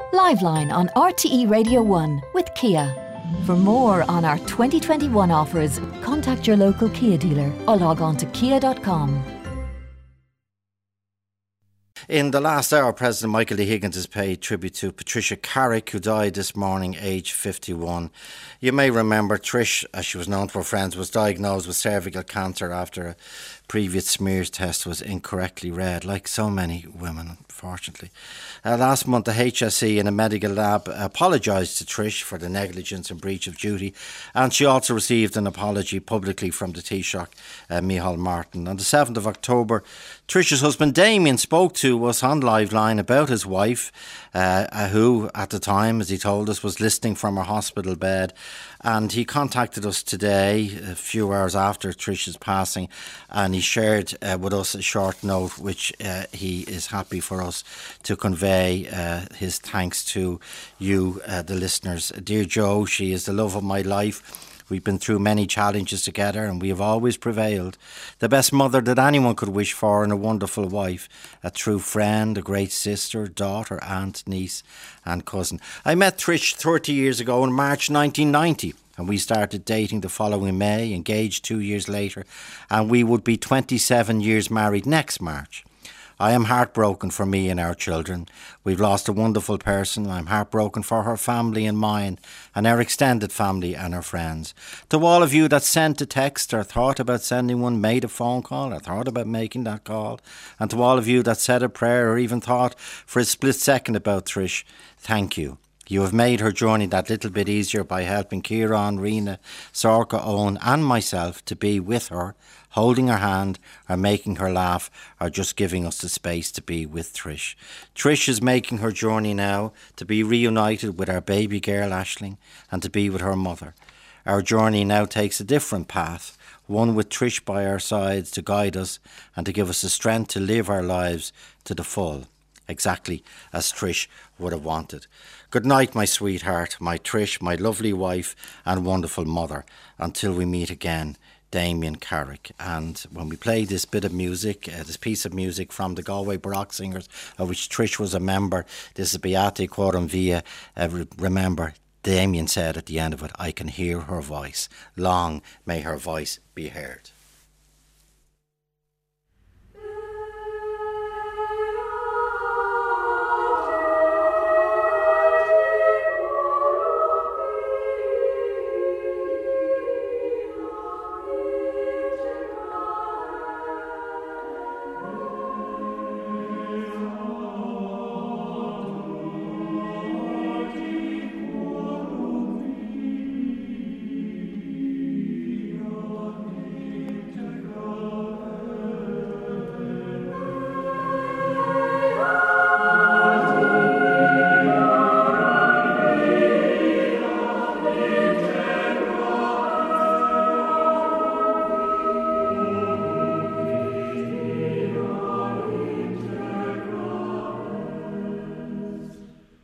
Liveline on RTE Radio 1 with Kia. For more on our 2021 offers, contact your local Kia dealer or log on to kia.com. In the last hour, President Michael D. Higgins has paid tribute to Patricia Carrick, who died this morning, aged 51. You may remember Trish, as she was known to her friends, was diagnosed with cervical cancer after a previous smears test was incorrectly read, like so many women, unfortunately. Last month, the HSE and a medical lab apologised to Trish for the negligence and breach of duty, and she also received an apology publicly from the Taoiseach, Micheál Martin. On the 7th of October, Trish's husband Damien spoke to us on Liveline about his wife, who at the time, as he told us, was listening from her hospital bed, and he contacted us today, a few hours after Trish's passing, and he shared with us a short note which he is happy for us to convey his thanks to you, the listeners. Dear Joe, she is the love of my life. We've been through many challenges together and we have always prevailed. The best mother that anyone could wish for, and a wonderful wife, a true friend, a great sister, daughter, aunt, niece and cousin. I met Trish 30 years ago in March 1990 and we started dating the following May, engaged 2 years later, and we would be 27 years married next March. I am heartbroken for me and our children. We've lost a wonderful person. I'm heartbroken for her family and mine, and our extended family and her friends. To all of you that sent a text or thought about sending one, made a phone call or thought about making that call, and to all of you that said a prayer or even thought for a split second about Trish, thank you. You have made her journey that little bit easier by helping Kieran, Rena, Sorka, Owen and myself to be with her, holding her hand or making her laugh or just giving us the space to be with Trish. Trish is making her journey now to be reunited with our baby girl Aisling and to be with her mother. Our journey now takes a different path, one with Trish by our sides to guide us and to give us the strength to live our lives to the full, exactly as Trish would have wanted. Good night, my sweetheart, my Trish, my lovely wife and wonderful mother. Until we meet again, Damien Carrick. And when we play this bit of music, this piece of music from the Galway Baroque Singers, of which Trish was a member, this is Beate Quorum Via. Remember, Damien said at the end of it, I can hear her voice. Long may her voice be heard.